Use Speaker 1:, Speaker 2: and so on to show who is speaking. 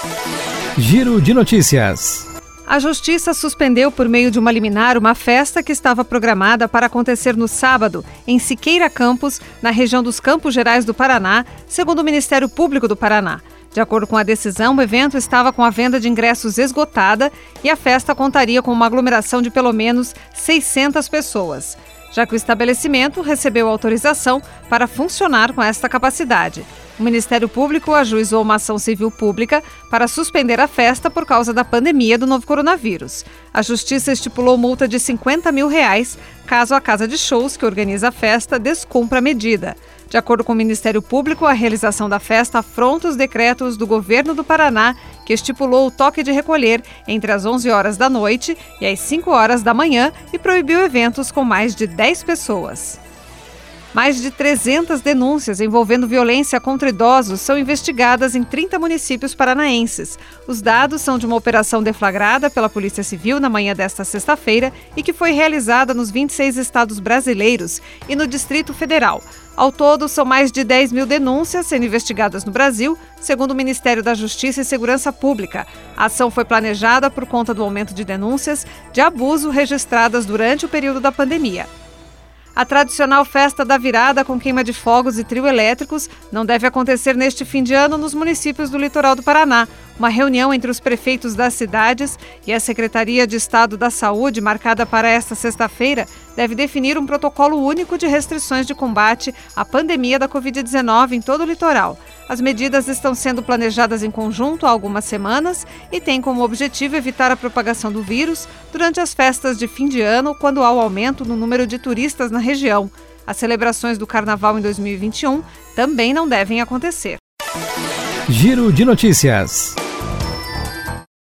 Speaker 1: Giro de notícias.
Speaker 2: A Justiça suspendeu por meio de uma liminar uma festa que estava programada para acontecer no sábado, em Siqueira Campos, na região dos Campos Gerais do Paraná, segundo o Ministério Público do Paraná. De acordo com a decisão, o evento estava com a venda de ingressos esgotada e a festa contaria com uma aglomeração de pelo menos 600 pessoas, já que o estabelecimento recebeu autorização para funcionar com esta capacidade. O Ministério Público ajuizou uma ação civil pública para suspender a festa por causa da pandemia do novo coronavírus. A Justiça estipulou multa de R$50 mil caso a casa de shows que organiza a festa descumpra a medida. De acordo com o Ministério Público, a realização da festa afronta os decretos do governo do Paraná, que estipulou o toque de recolher entre as 11 horas da noite e as 5 horas da manhã e proibiu eventos com mais de 10 pessoas. Mais de 300 denúncias envolvendo violência contra idosos são investigadas em 30 municípios paranaenses. Os dados são de uma operação deflagrada pela Polícia Civil na manhã desta sexta-feira e que foi realizada nos 26 estados brasileiros e no Distrito Federal. Ao todo, são mais de 10 mil denúncias sendo investigadas no Brasil, segundo o Ministério da Justiça e Segurança Pública. A ação foi planejada por conta do aumento de denúncias de abuso registradas durante o período da pandemia. A tradicional festa da virada com queima de fogos e trio elétricos não deve acontecer neste fim de ano nos municípios do litoral do Paraná. Uma reunião entre os prefeitos das cidades e a Secretaria de Estado da Saúde, marcada para esta sexta-feira, deve definir um protocolo único de restrições de combate à pandemia da Covid-19 em todo o litoral. As medidas estão sendo planejadas em conjunto há algumas semanas e têm como objetivo evitar a propagação do vírus durante as festas de fim de ano, quando há o aumento no número de turistas na região. As celebrações do Carnaval em 2021 também não devem acontecer.
Speaker 1: Giro de notícias.